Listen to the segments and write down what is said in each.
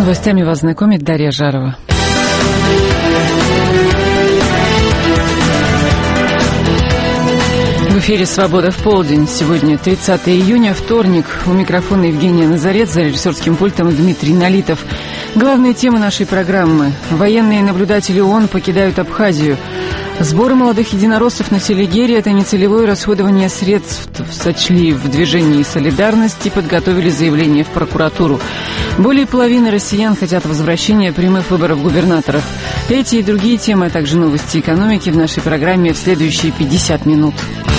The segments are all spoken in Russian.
новостями вас знакомит Дарья Жарова. В эфире «Свобода в полдень». Сегодня 30 июня, вторник. У микрофона Евгения Назарет, за режиссерским пультом Дмитрий Налитов. Главные темы нашей программы. Военные наблюдатели ООН покидают Абхазию. Сборы молодых единороссов на Селигере – это нецелевое расходование средств, сочли в движении «Солидарность» и подготовили заявление в прокуратуру. Более половины россиян хотят возвращения прямых выборов губернаторов. Эти и другие темы, а также новости экономики в нашей программе в следующие 50 минут.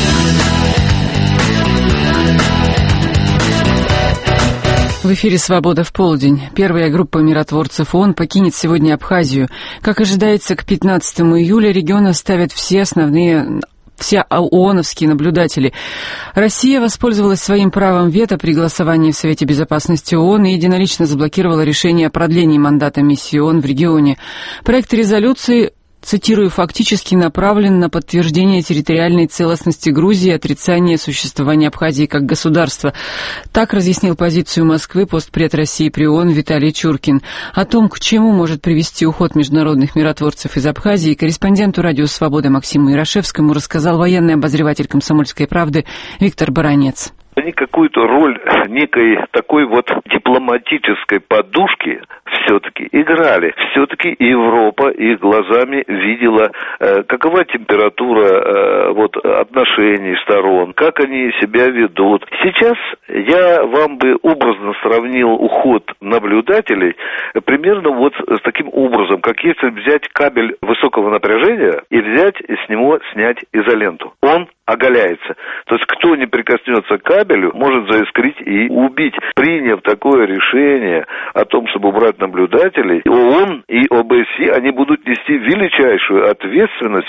В эфире «Свобода в полдень». Первая группа миротворцев ООН покинет сегодня Абхазию. Как ожидается, к 15 июля регион оставят все ООНовские наблюдатели. Россия воспользовалась своим правом вето при голосовании в Совете Безопасности ООН и единолично заблокировала решение о продлении мандата миссии ООН в регионе. Проект резолюции, цитирую, фактически направлен на подтверждение территориальной целостности Грузии и отрицание существования Абхазии как государства. Так разъяснил позицию Москвы постпред России при ООН Виталий Чуркин. О том, к чему может привести уход международных миротворцев из Абхазии, корреспонденту радио «Свобода» Максиму Ярошевскому рассказал военный обозреватель «Комсомольской правды» Виктор Баранец. Они какую-то роль некой такой вот дипломатической подушки все-таки играли. Все-таки Европа их глазами видела, какова температура отношений сторон, как они себя ведут. Сейчас я вам бы образно сравнил уход наблюдателей примерно вот с таким образом, как если взять кабель высокого напряжения и взять и с него снять изоленту. Он оголяется. То есть кто не прикоснется к кабелю, может заискрить и убить. Приняв такое решение о том, чтобы убрать наблюдателей, ООН и ОБСЕ, они будут нести величайшую ответственность,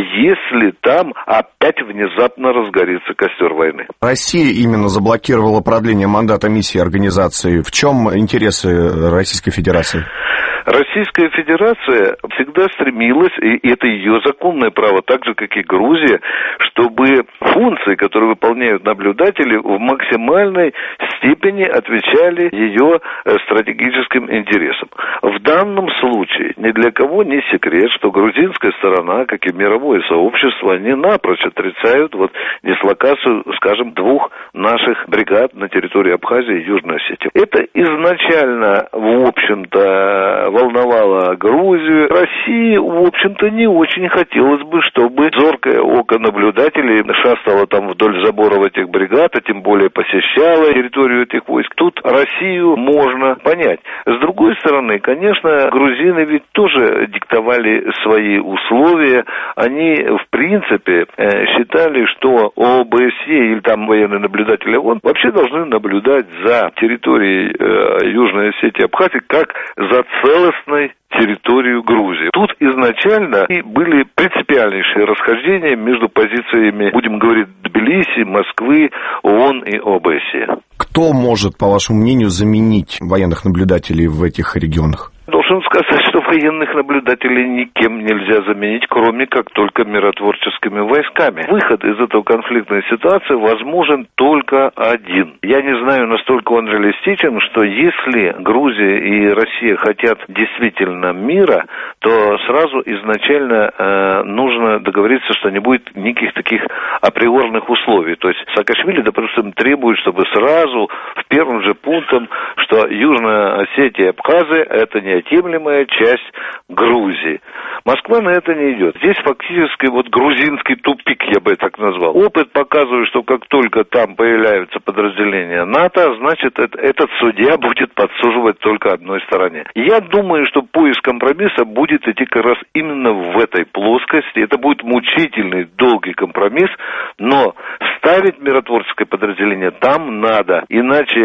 если там опять внезапно разгорится костер войны. Россия именно заблокировала продление мандата миссии организации. В чем интересы Российской Федерации? Российская Федерация всегда стремилась, и это ее законное право, так же, как и Грузия, чтобы функции, которые выполняют наблюдатели, в максимальной степени отвечали ее стратегическим интересам. В данном случае ни для кого не секрет, что грузинская сторона, как и мировое сообщество, они напрочь отрицают дислокацию, скажем, двух наших бригад на территории Абхазии и Южной Осетии. Это изначально, в общем-то, волновало Грузию. России, в общем-то, не очень хотелось бы, чтобы зоркое око наблюдателей шастало там вдоль заборов этих бригад, а тем более посещало территорию этих войск. Тут Россию можно понять. С другой стороны, конечно, грузины ведь тоже диктовали свои условия. Они, в принципе, считали, что ОБСЕ или там военные наблюдатели ООН вообще должны наблюдать за территорией Южной Осетии и Абхазии как за целостной территорию Грузии. Тут изначально были принципиальнейшие расхождения между позициями, будем говорить, Тбилиси, Москвы, ООН и ОБСЕ. Кто может, по вашему мнению, заменить военных наблюдателей в этих регионах? Должен сказать, что военных наблюдателей никем нельзя заменить, кроме как только миротворческими войсками. Выход из этой конфликтной ситуации возможен только один. Я не знаю, настолько он реалистичен, что если Грузия и Россия хотят действительно мира, то сразу изначально нужно договориться, что не будет никаких таких априорных условий. То есть Саакашвили, допустим, требует, чтобы сразу в первым же пунктом, что Южная Осетия и Абхазия – это неотъемлемая часть Грузии. Москва на это не идет. Здесь фактически грузинский тупик, я бы так назвал. Опыт показывает, что как только там появляются подразделения НАТО, значит, этот судья будет подсуживать только одной стороне. Я думаю, что поиск компромисса будет идти как раз именно в этой плоскости. Это будет мучительный, долгий компромисс, но ставить миротворческое подразделение там надо. Иначе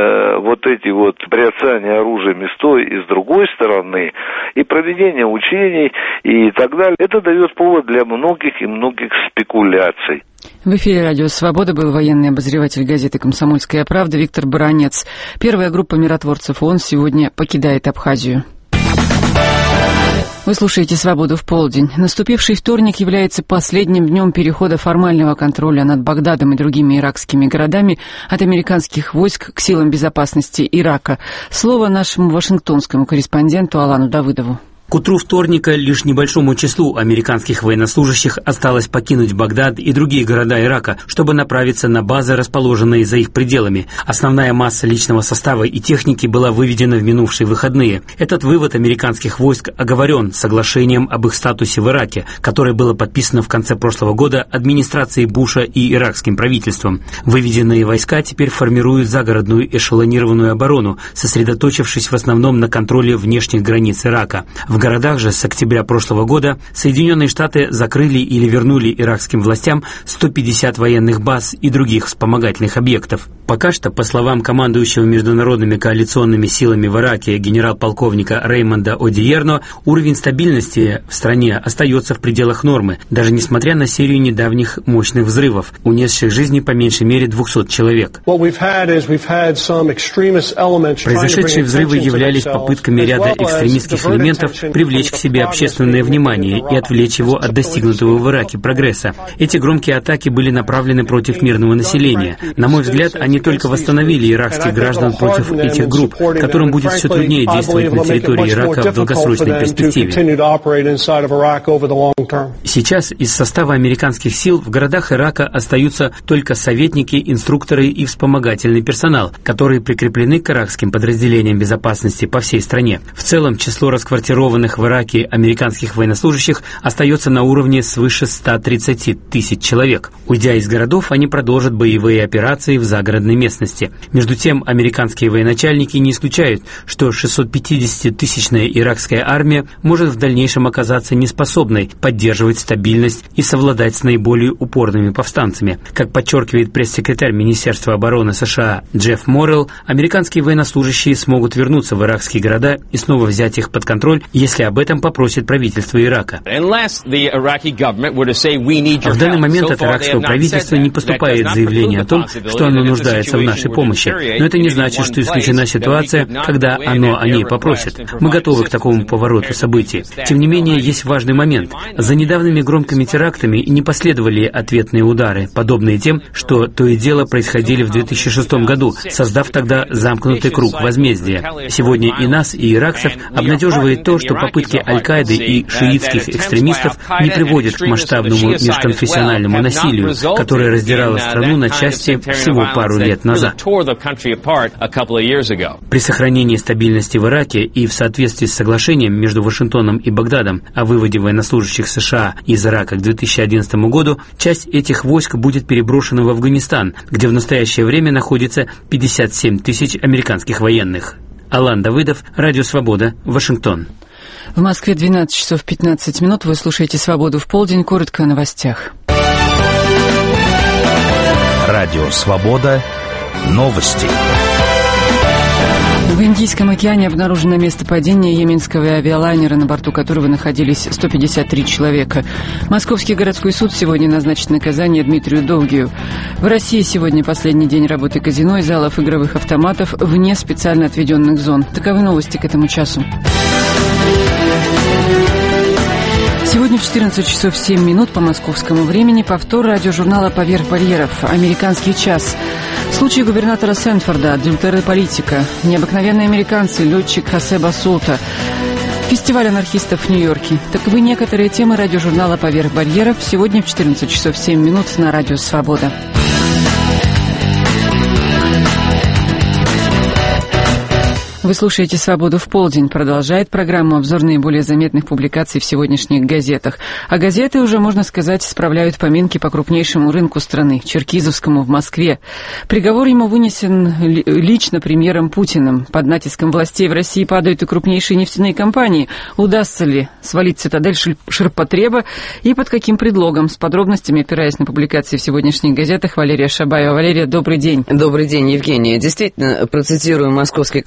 эти бряцания оружием и с той, и с другой стороны, и проведение учений, и так далее, это дает повод для многих и многих спекуляций. В эфире радио «Свобода» был военный обозреватель газеты «Комсомольская правда» Виктор Баранец. Первая группа миротворцев ООН сегодня покидает Абхазию. Вы слушаете «Свободу в полдень». Наступивший вторник является последним днем перехода формального контроля над Багдадом и другими иракскими городами от американских войск к силам безопасности Ирака. Слово нашему вашингтонскому корреспонденту Алану Давыдову. К утру вторника лишь небольшому числу американских военнослужащих осталось покинуть Багдад и другие города Ирака, чтобы направиться на базы, расположенные за их пределами. Основная масса личного состава и техники была выведена в минувшие выходные. Этот вывод американских войск оговорен соглашением об их статусе в Ираке, которое было подписано в конце прошлого года администрацией Буша и иракским правительством. Выведенные войска теперь формируют загородную эшелонированную оборону, сосредоточившись в основном на контроле внешних границ Ирака. В городах же с октября прошлого года Соединенные Штаты закрыли или вернули иракским властям 150 военных баз и других вспомогательных объектов. Пока что, по словам командующего международными коалиционными силами в Ираке генерал-полковника Реймонда Одиерно, уровень стабильности в стране остается в пределах нормы, даже несмотря на серию недавних мощных взрывов, унесших жизни по меньшей мере 200 человек. Произошедшие взрывы являлись попытками ряда экстремистских элементов привлечь к себе общественное внимание и отвлечь его от достигнутого в Ираке прогресса. Эти громкие атаки были направлены против мирного населения. На мой взгляд, они только восстановили иракских граждан против этих групп, которым будет все труднее действовать на территории Ирака в долгосрочной перспективе. Сейчас из состава американских сил в городах Ирака остаются только советники, инструкторы и вспомогательный персонал, которые прикреплены к иракским подразделениям безопасности по всей стране. В целом, число расквартированных в Ираке американских военнослужащих остается на уровне свыше 130 тысяч человек. Уйдя из городов, они продолжат боевые операции в загородной местности. Между тем, американские военачальники не исключают, что 650-тысячная иракская армия может в дальнейшем оказаться неспособной поддерживать стабильность и совладать с наиболее упорными повстанцами. Как подчеркивает пресс-секретарь Министерства обороны США Джефф Моррелл, американские военнослужащие смогут вернуться в иракские города и снова взять их под контроль, если об этом попросит правительство Ирака. В данный момент от иракского правительства не поступает заявление о том, что оно нуждается в нашей помощи. Но это не значит, что исключена ситуация, когда оно о ней попросит. Мы готовы к такому повороту событий. Тем не менее, есть важный момент. За недавними громкими терактами не последовали ответные удары, подобные тем, что то и дело происходили в 2006 году, создав тогда замкнутый круг возмездия. Сегодня и нас, и иракцев обнадеживает то, что попытки Аль-Каиды и шиитских экстремистов не приводят к масштабному межконфессиональному насилию, которое раздирало страну на части всего пару лет назад. При сохранении стабильности в Ираке и в соответствии с соглашением между Вашингтоном и Багдадом о выводе военнослужащих США из Ирака к 2011 году, часть этих войск будет переброшена в Афганистан, где в настоящее время находится 57 тысяч американских военных. Алан Давыдов, Радио Свобода, Вашингтон. В Москве 12 часов 15 минут. Вы слушаете «Свободу в полдень». Коротко о новостях. Радио Свобода. Новости. В Индийском океане обнаружено место падения йеменского авиалайнера, на борту которого находились 153 человека. Московский городской суд сегодня назначит наказание Дмитрию Довгию. В России сегодня последний день работы казино и залов игровых автоматов вне специально отведенных зон. Таковы новости к этому часу. Сегодня в 14 часов 7 минут по московскому времени повтор радиожурнала «Поверх барьеров». «Американский час». Случай губернатора Сэнфорда, адюльтер политика. Необыкновенные американцы, летчик Хосе Басулта. Фестиваль анархистов в Нью-Йорке. Таковы некоторые темы радиожурнала «Поверх барьеров» сегодня в 14 часов 7 минут на радио «Свобода». Вы слушаете «Свободу в полдень». Продолжает программу обзор наиболее заметных публикаций в сегодняшних газетах. А газеты уже, можно сказать, справляют поминки по крупнейшему рынку страны, Черкизовскому в Москве. Приговор ему вынесен лично премьером Путиным. Под натиском властей в России падают и крупнейшие нефтяные компании. Удастся ли свалить цитадель ширпотреба и под каким предлогом? С подробностями, опираясь на публикации в сегодняшних газетах, Валерия Шабаева. Валерия, добрый день. Добрый день, Евгения. Действительно, процитирую «Московский комсомолец».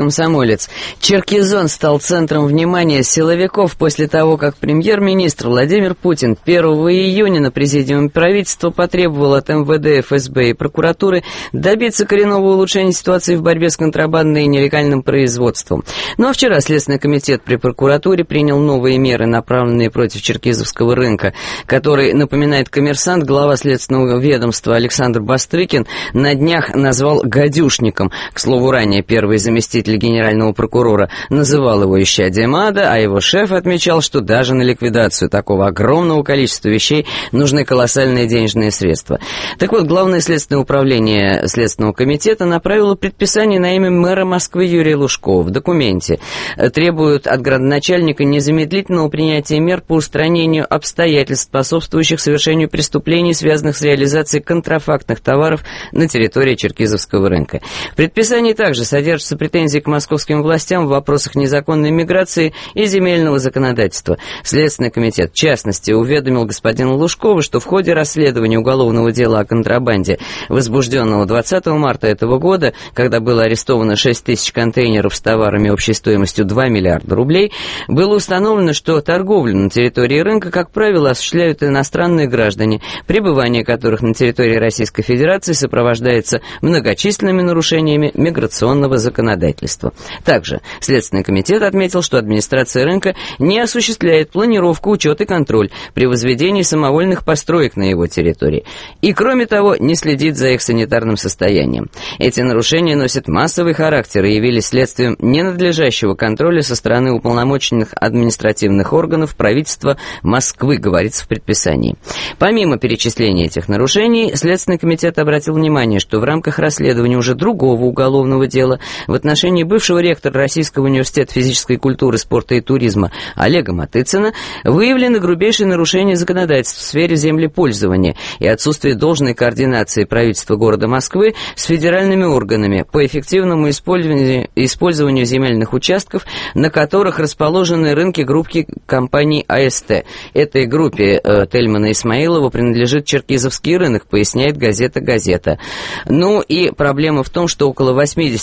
комсомолец. Черкизон стал центром внимания силовиков после того, как премьер-министр Владимир Путин 1 июня на президиуме правительства потребовал от МВД, ФСБ и прокуратуры добиться коренного улучшения ситуации в борьбе с контрабандой и нелегальным производством. Ну а вчера Следственный комитет при прокуратуре принял новые меры, направленные против черкизовского рынка, который, напоминает «Коммерсант», глава Следственного ведомства Александр Бастрыкин на днях назвал гадюшником. К слову, ранее первый заместитель генерального прокурора называл его исчадием ада, а его шеф отмечал, что даже на ликвидацию такого огромного количества вещей нужны колоссальные денежные средства. Так вот, Главное следственное управление Следственного комитета направило предписание на имя мэра Москвы Юрия Лужкова. В документе требуют от градоначальника незамедлительного принятия мер по устранению обстоятельств, способствующих совершению преступлений, связанных с реализацией контрафактных товаров на территории черкизовского рынка. В предписании также содержатся претензии к московским властям в вопросах незаконной миграции и земельного законодательства. Следственный комитет, в частности, уведомил господина Лужкова, что в ходе расследования уголовного дела о контрабанде, возбужденного 20 марта этого года, когда было арестовано 6 тысяч контейнеров с товарами общей стоимостью 2 миллиарда рублей, было установлено, что торговлю на территории рынка, как правило, осуществляют иностранные граждане, пребывание которых на территории Российской Федерации сопровождается многочисленными нарушениями миграционного законодательства. Также Следственный комитет отметил, что администрация рынка не осуществляет планировку, учет и контроль при возведении самовольных построек на его территории. И, кроме того, не следит за их санитарным состоянием. Эти нарушения носят массовый характер и явились следствием ненадлежащего контроля со стороны уполномоченных административных органов правительства Москвы, говорится в предписании. Помимо перечисления этих нарушений, Следственный комитет обратил внимание, что в рамках расследования уже другого уголовного дела в отношении бывшего ректора Российского университета физической культуры, спорта и туризма Олега Матыцына выявлены грубейшие нарушения законодательства в сфере землепользования и отсутствие должной координации правительства города Москвы с федеральными органами по эффективному использованию земельных участков, на которых расположены рынки группы компаний АСТ. Этой группе Тельмана Исмаилова принадлежит черкизовский рынок, поясняет газета «Газета». Ну и проблема в том, что около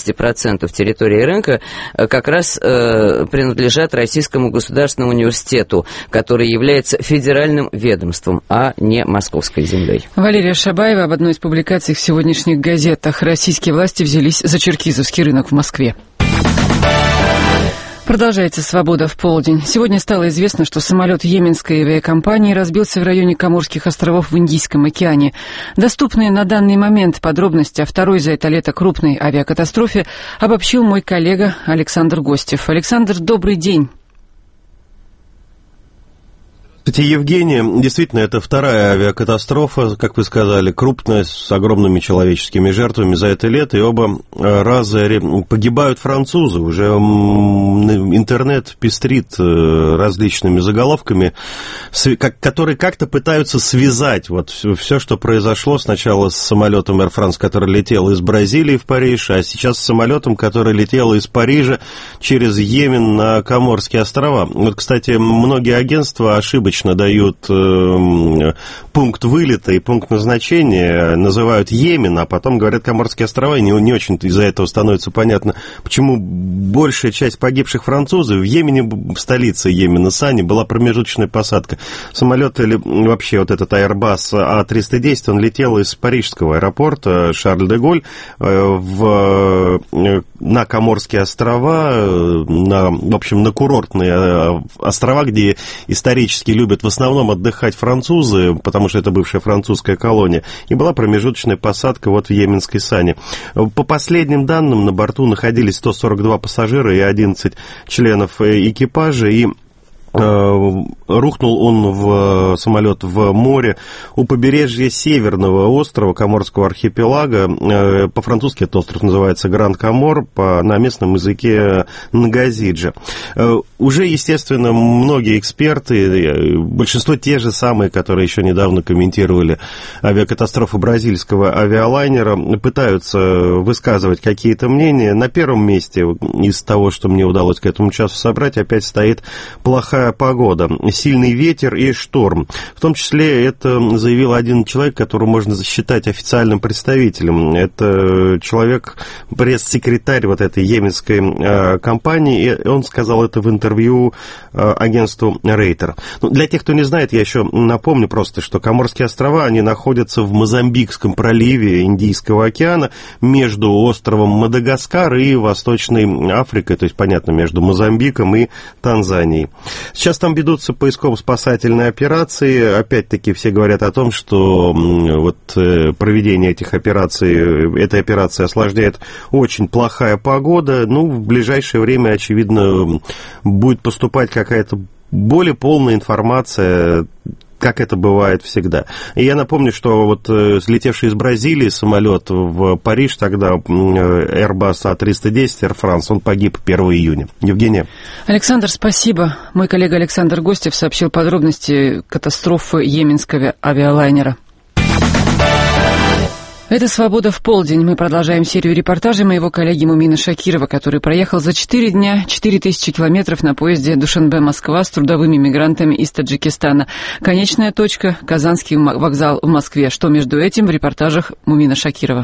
80% территории рынка как раз принадлежат Российскому государственному университету, который является федеральным ведомством, а не московской землей. Валерия Шабаева об одной из публикаций в сегодняшних газетах. Российские власти взялись за черкизовский рынок в Москве. Продолжается «Свобода в полдень». Сегодня стало известно, что самолет йеменской авиакомпании разбился в районе Коморских островов в Индийском океане. Доступные на данный момент подробности о второй за это лето крупной авиакатастрофе обобщил мой коллега Александр Гостев. Александр, добрый день. Кстати, Евгения, действительно, это вторая авиакатастрофа, как вы сказали, крупная, с огромными человеческими жертвами за это лето, и оба раза погибают французы. Уже интернет пестрит различными заголовками, которые как-то пытаются связать вот все, что произошло сначала с самолетом Air France, который летел из Бразилии в Париж, а сейчас с самолетом, который летел из Парижа через Йемен на Коморские острова. Вот, кстати, многие агентства ошибочно дают пункт вылета и пункт назначения, называют Йемен, а потом говорят Коморские острова, и не очень-то из-за этого становится понятно, почему большая часть погибших французов в Йемене, в столице Йемена, Сани, была промежуточная посадка. Самолет, или вообще вот этот Airbus A310, он летел из парижского аэропорта Шарль-де-Голь на Коморские острова, в общем, на курортные острова, где исторически любят в основном отдыхать французы, потому что это бывшая французская колония, и была промежуточная посадка вот в йеменской Сане. По последним данным, на борту находились 142 пассажира и 11 членов экипажа, и рухнул он самолет в море у побережья северного острова Коморского архипелага. По-французски этот остров называется Гранд-Комор, на местном языке Нгазиджа. Уже, естественно, многие эксперты, большинство те же самые, которые еще недавно комментировали авиакатастрофу бразильского авиалайнера, пытаются высказывать какие-то мнения. На первом месте из того, что мне удалось к этому часу собрать, опять стоит плохая плохая погода, сильный ветер и шторм. В том числе это заявил один человек, которого можно считать официальным представителем. Это человек, пресс-секретарь вот этой йеменской компании, и он сказал это в интервью агентству Рейтер. Для тех, кто не знает, я еще напомню просто, что Коморские острова, они находятся в Мозамбикском проливе Индийского океана между островом Мадагаскар и Восточной Африкой, то есть, понятно, между Мозамбиком и Танзанией. Сейчас там ведутся поисково-спасательные операции. Опять-таки все говорят о том, что вот проведение этих операций, этой операции осложняет очень плохая погода. В ближайшее время, очевидно, будет поступать какая-то более полная информация, как это бывает всегда. И я напомню, что вот слетевший из Бразилии самолет в Париж, тогда Airbus A310 Air France, он погиб 1 июня. Евгения. Александр, спасибо. Мой коллега Александр Гостев сообщил подробности катастрофы йеменского авиалайнера. Это «Свобода в полдень». Мы продолжаем серию репортажей моего коллеги Мумина Шакирова, который проехал за 4 дня 4000 километров на поезде Душанбе-Москва с трудовыми мигрантами из Таджикистана. Конечная точка – Казанский вокзал в Москве. Что между этим в репортажах Мумина Шакирова.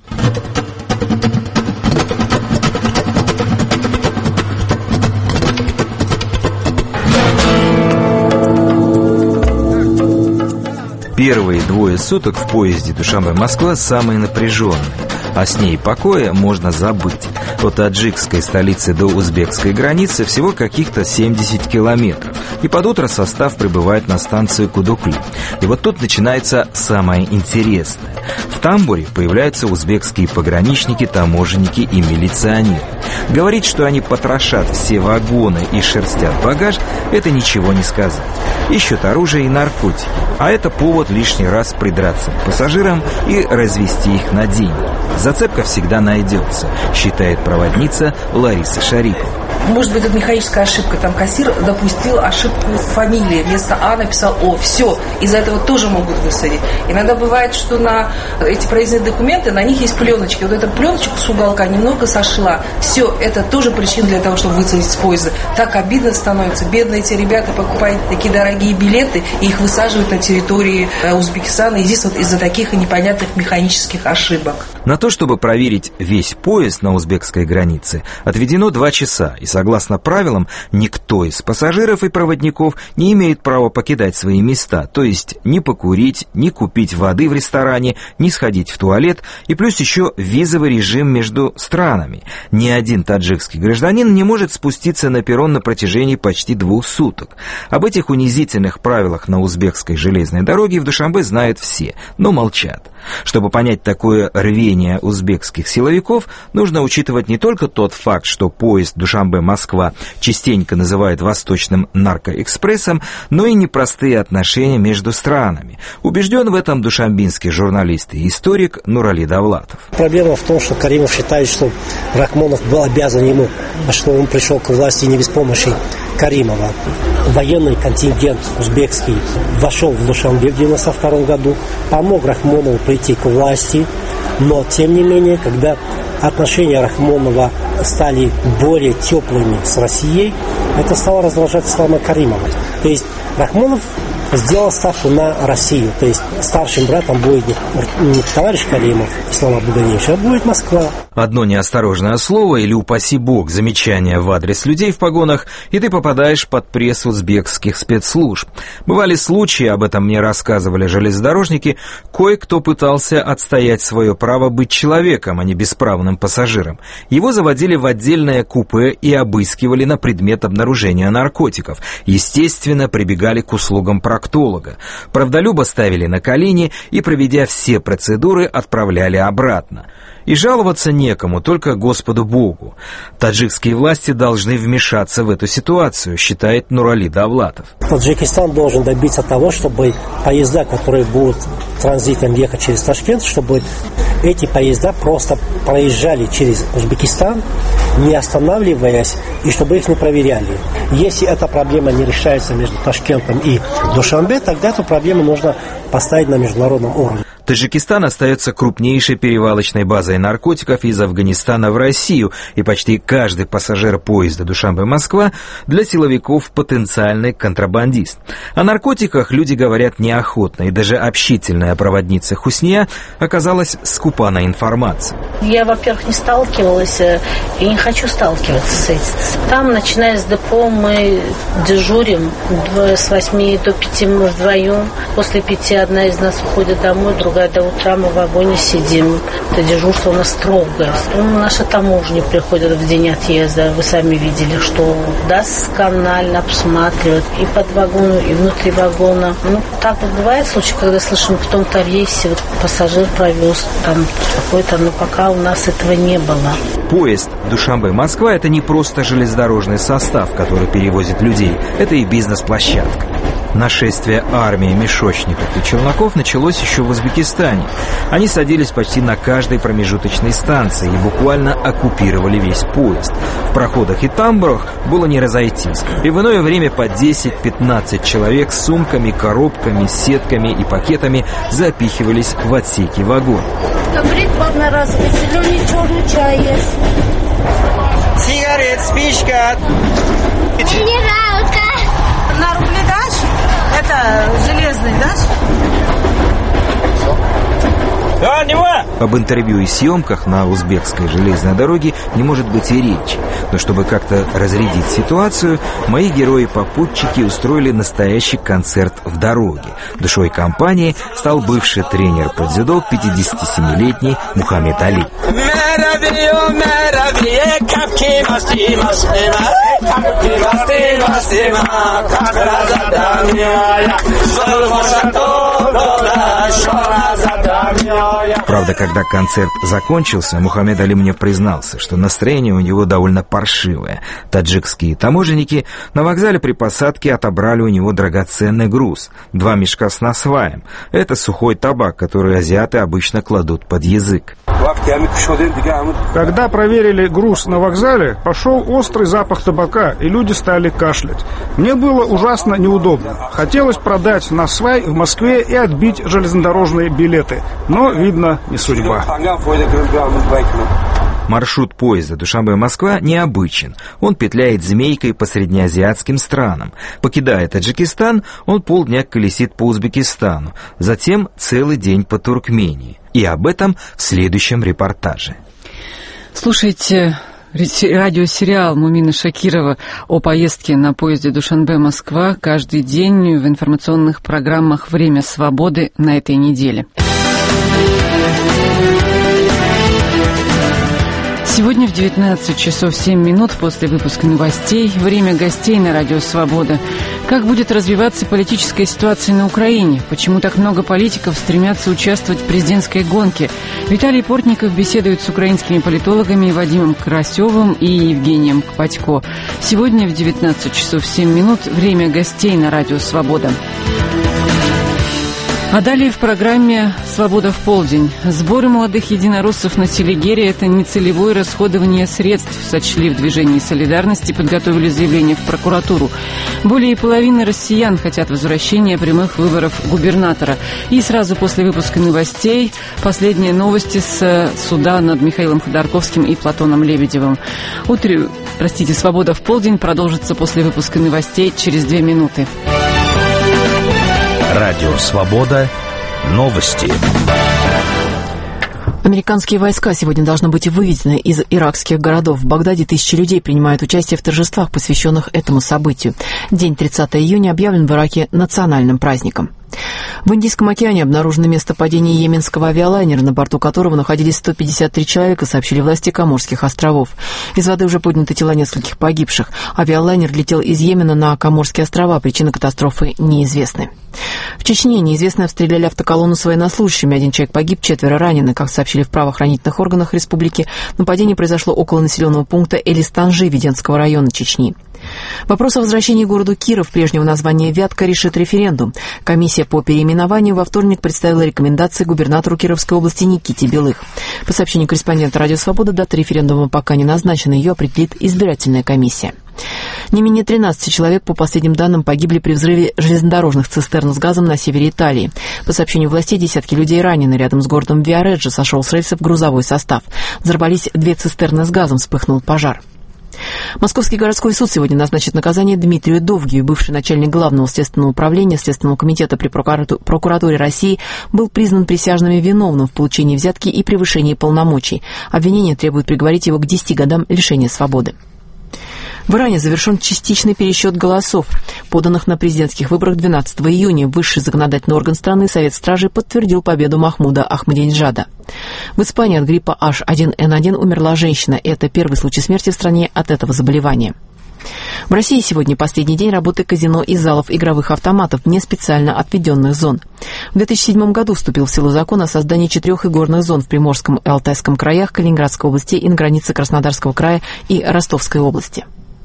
Первые 2 суток в поезде Душанбе-Москва самые напряженные, а с ней покоя можно забыть. От таджикской столицы до узбекской границы всего каких-то 70 километров, и под утро состав прибывает на станцию Кудукли. И вот тут начинается самое интересное. В тамбуре появляются узбекские пограничники, таможенники и милиционеры. Говорить, что они потрошат все вагоны и шерстят багаж, это ничего не сказать. Ищут оружие и наркотики, а это повод лишний раз придраться к пассажирам и развести их на деньги. Зацепка всегда найдется, считает проводница Лариса Шарипова. Может быть, это механическая ошибка. Там кассир допустил ошибку в фамилии. Вместо А написал О. Все. Из-за этого тоже могут высадить. Иногда бывает, что на эти проездные документы, на них есть пленочки. Вот эта пленочка с уголка немного сошла. Все. Это тоже причина для того, чтобы высадить с поезда. Так обидно становится. Бедные эти ребята покупают такие дорогие билеты и их высаживают на территории Узбекистана. И здесь вот из-за таких непонятных механических ошибок. На то, чтобы проверить весь поезд на узбекской границе, отведено 2 часа. И согласно правилам, никто из пассажиров и проводников не имеет права покидать свои места, то есть ни покурить, ни купить воды в ресторане, ни сходить в туалет, и плюс еще визовый режим между странами. Ни один таджикский гражданин не может спуститься на перрон на протяжении почти 2 суток. Об этих унизительных правилах на узбекской железной дороге в Душанбе знают все, но молчат. Чтобы понять такое рвение узбекских силовиков, нужно учитывать не только тот факт, что поезд Душанбе-Москва частенько называют восточным наркоэкспрессом, но и непростые отношения между странами. Убежден в этом душанбинский журналист и историк Нурали Давлатов. Проблема в том, что Каримов считает, что Рахмонов был обязан ему, а что он пришел к власти не без помощи Каримова. Военный контингент узбекский вошел в Душанбе в 1992 году, помог Рахмонову прийти к власти, но тем не менее, когда отношения Рахмонова стали более теплыми с Россией, это стало раздражать Ислама Каримова. То есть Рахмонов сделал ставку на Россию. То есть старшим братом будет не товарищ Каримов, Ислам Абдуганиевич, а будет Москва. Одно неосторожное слово или, упаси бог, замечание в адрес людей в погонах, и ты попадаешь под пресс узбекских спецслужб. Бывали случаи, об этом мне рассказывали железнодорожники, кое-кто пытался отстоять свое право быть человеком, а не бесправным пассажиром. Его заводили в отдельное купе и обыскивали на предмет обнаружения наркотиков. Естественно, прибегали к услугам проктолога. Правдолюба ставили на колени и, проведя все процедуры, отправляли обратно. И жаловаться некому, только Господу Богу. Таджикские власти должны вмешаться в эту ситуацию, считает Нурали Давлатов. Таджикистан должен добиться того, чтобы поезда, которые будут транзитом ехать через Ташкент, чтобы эти поезда просто проезжали через Узбекистан, не останавливаясь, и чтобы их не проверяли. Если эта проблема не решается между Ташкентом и Душанбе, тогда эту проблему нужно поставить на международном уровне. Таджикистан остается крупнейшей перевалочной базой наркотиков из Афганистана в Россию, и почти каждый пассажир поезда Душанбе-Москва для силовиков потенциальный контрабандист. О наркотиках люди говорят неохотно, и даже общительная проводница Хусния оказалась скупа на информацию. Я, во-первых, не сталкивалась и не хочу сталкиваться с этим. Там, начиная с депо, мы дежурим с 8 до 5 мы вдвоем. После 5 одна из нас уходит домой, другая до утра, мы в вагоне сидим. Это дежурство у нас строгое. Наши таможни приходят в день отъезда. Вы сами видели, что досконально обсматривают и под вагоном, и внутри вагона. Так вот бывает случай, когда слышим, в том-то рейсе пассажир провез там какой-то, но пока у нас этого не было. Поезд Душанбе-Москва — это не просто железнодорожный состав, который перевозит людей. Это и бизнес-площадка. Нашествие армии мешочников и челноков началось еще в Узбекистане. Они садились почти на каждой промежуточной станции и буквально оккупировали весь поезд. В проходах и тамбурах было не разойтись. И в иное время по 10-15 человек с сумками, коробками, сетками и пакетами запихивались в отсеки вагона. Одноразовый зеленый черный чай есть. Сигарет, спичка. Минералка. На рубли дашь? Это железный дашь? Об интервью и съемках на узбекской железной дороге не может быть и речи. Но чтобы как-то разрядить ситуацию, мои герои-попутчики устроили настоящий концерт в дороге. Душой компании стал бывший тренер по дзюдо 57-летний Мухаммед Али. Правда, когда концерт закончился, Мухаммед Али мне признался, что настроение у него довольно паршивое. Таджикские таможенники на вокзале при посадке отобрали у него драгоценный груз. 2 мешка с насваем. Это сухой табак, который азиаты обычно кладут под язык. Когда проверили груз на вокзале, пошел острый запах табака, и люди стали кашлять. Мне было ужасно неудобно. Хотелось продать насвай в Москве и отбить железнодорожные билеты. Но, видно, не судьба. Маршрут поезда Душанбе-Москва необычен. Он петляет змейкой по среднеазиатским странам. Покидая Таджикистан, он полдня колесит по Узбекистану, затем целый день по Туркмении. И об этом в следующем репортаже. Слушайте радиосериал Мумина Шакирова о поездке на поезде Душанбе-Москва каждый день в информационных программах «Время свободы» на этой неделе. Сегодня в 19 часов 7 минут после выпуска новостей время гостей на Радио Свобода. Как будет развиваться политическая ситуация на Украине? Почему так много политиков стремятся участвовать в президентской гонке? Виталий Портников беседует с украинскими политологами Вадимом Карасевым и Евгением Кпатько. Сегодня в 19 часов 7 минут время гостей на Радио Свобода. А далее в программе «Свобода в полдень». Сборы молодых единороссов на Селигере – это нецелевое расходование средств, сочли в движении солидарности, подготовили заявление в прокуратуру. Более половины россиян хотят возвращения прямых выборов губернатора. И сразу после выпуска новостей последние новости с суда над Михаилом Ходорковским и Платоном Лебедевым. «Свобода в полдень» продолжится после выпуска новостей через 2 минуты. Радио «Свобода». Новости. Американские войска сегодня должны быть выведены из иракских городов. В Багдаде тысячи людей принимают участие в торжествах, посвященных этому событию. День 30 июня объявлен в Ираке национальным праздником. В Индийском океане обнаружено место падения йеменского авиалайнера, на борту которого находились 153 человека, сообщили власти Коморских островов. Из воды уже подняты тела нескольких погибших. Авиалайнер летел из Йемена на Коморские острова. Причины катастрофы неизвестны. В Чечне неизвестные обстреляли автоколонну с военнослужащими. 1 человек погиб, 4 ранены. Как сообщили в правоохранительных органах республики, нападение произошло около населенного пункта Элистанжи Веденского района Чечни. Вопрос о возвращении городу Киров прежнего названия Вятка решит референдум. Комиссия по переименованию во вторник представила рекомендации губернатору Кировской области Никите Белых. По сообщению корреспондента «Радио Свобода», дата референдума пока не назначена, ее определит избирательная комиссия. Не менее 13 человек, по последним данным, погибли при взрыве железнодорожных цистерн с газом на севере Италии. По сообщению властей, десятки людей ранены. Рядом с городом Виареджо сошел с рельсов грузовой состав. Взорвались 2 цистерны с газом, вспыхнул пожар. Московский городской суд сегодня назначит наказание Дмитрию Довгию. Бывший начальник Главного следственного управления Следственного комитета при прокуратуре России был признан присяжными виновным в получении взятки и превышении полномочий. Обвинение требует приговорить его к 10 годам лишения свободы. В Иране завершен частичный пересчет голосов, поданных на президентских выборах 12 июня. Высший законодательный орган страны, Совет Стражей, подтвердил победу Махмуда Ахмадинеджада. В Испании от гриппа H1N1 умерла женщина. Это первый случай смерти в стране от этого заболевания. В России сегодня последний день работы казино и залов игровых автоматов вне специально отведенных зон. В 2007 году вступил в силу закон о создании 4 игорных зон в Приморском и Алтайском краях, Калининградской области и на границе Краснодарского края и Ростовской области.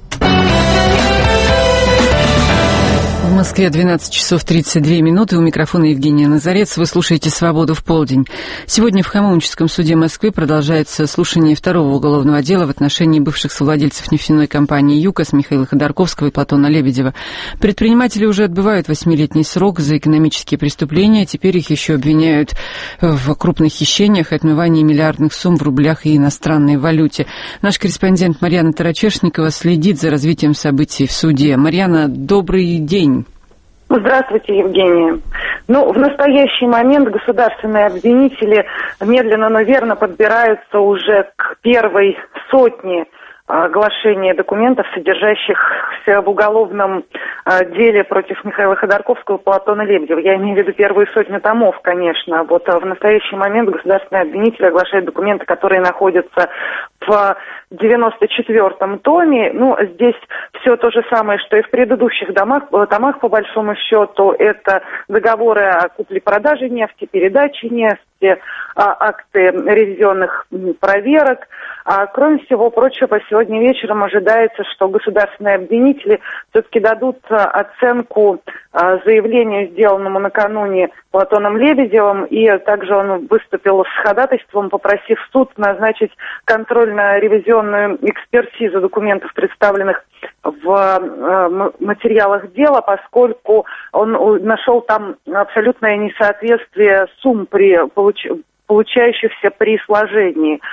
В Москве 12 часов 32 минуты. У микрофона Евгения Назарец. Вы слушаете «Свободу в полдень». Сегодня в Хамовническом суде Москвы продолжается слушание второго уголовного дела в отношении бывших совладельцев нефтяной компании «ЮКОС» Михаила Ходорковского и Платона Лебедева. Предприниматели уже отбывают 8-летний срок за экономические преступления. Теперь их еще обвиняют в крупных хищениях и отмывании миллиардных сумм в рублях и иностранной валюте. Наш корреспондент Марьяна Тарачешникова следит за развитием событий в суде. Марьяна, добрый день. Здравствуйте, Евгения. В настоящий момент государственные обвинители медленно, но верно подбираются уже к первой сотне оглашения документов, содержащихся в уголовном деле против Михаила Ходорковского и Платона Лебедева. Я имею в виду первую сотню томов, конечно. В настоящий момент государственные обвинители оглашают документы, которые находятся в 94-м томе. Здесь все то же самое, что и в предыдущих томах, по большому счету. Это договоры о купле-продаже нефти, передаче нефти, акты ревизионных проверок. Кроме всего прочего, сегодня вечером ожидается, что государственные обвинители все-таки дадут оценку заявлению, сделанному накануне Платоном Лебедевым, и также он выступил с ходатайством, попросив суд назначить контрольно-ревизионную экспертизу документов, представленных в материалах дела, поскольку он нашел там абсолютное несоответствие сумм получающихся при сложении.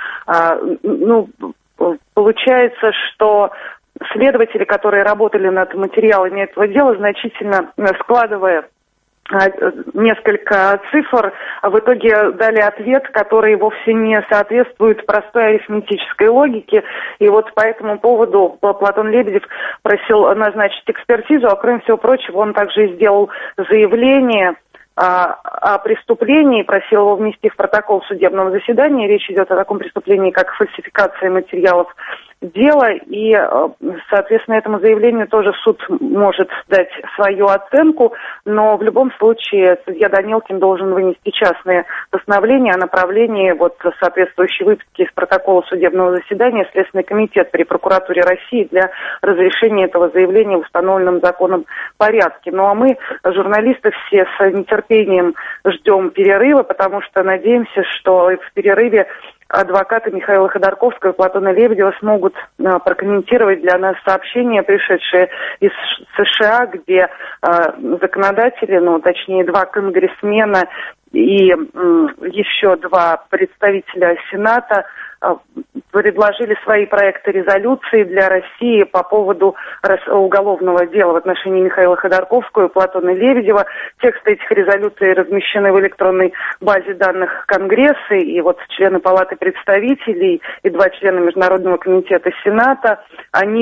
Получается, что следователи, которые работали над материалами этого дела, значительно складывая несколько цифр, в итоге дали ответ, который вовсе не соответствует простой арифметической логике. И по этому поводу Платон Лебедев просил назначить экспертизу, а кроме всего прочего он также сделал заявление о преступлении, просил его внести в протокол судебного заседания. Речь идет о таком преступлении, как фальсификация материалов дела, и, соответственно, этому заявлению тоже суд может дать свою оценку, но в любом случае судья Данилкин должен вынести частное постановление о направлении соответствующей выписки из протокола судебного заседания в Следственный комитет при прокуратуре России для разрешения этого заявления в установленном законом порядке. А мы, журналисты, все с нетерпением ждем перерыва, потому что надеемся, что в перерыве адвокаты Михаила Ходорковского и Платона Лебедева смогут прокомментировать для нас сообщения, пришедшие из США, где законодатели, точнее 2 конгрессмена и еще 2 представителя Сената предложили свои проекты резолюции для России по поводу уголовного дела в отношении Михаила Ходорковского и Платона Лебедева. Тексты этих резолюций размещены в электронной базе данных Конгресса, и члены Палаты представителей и 2 члена Международного комитета Сената, они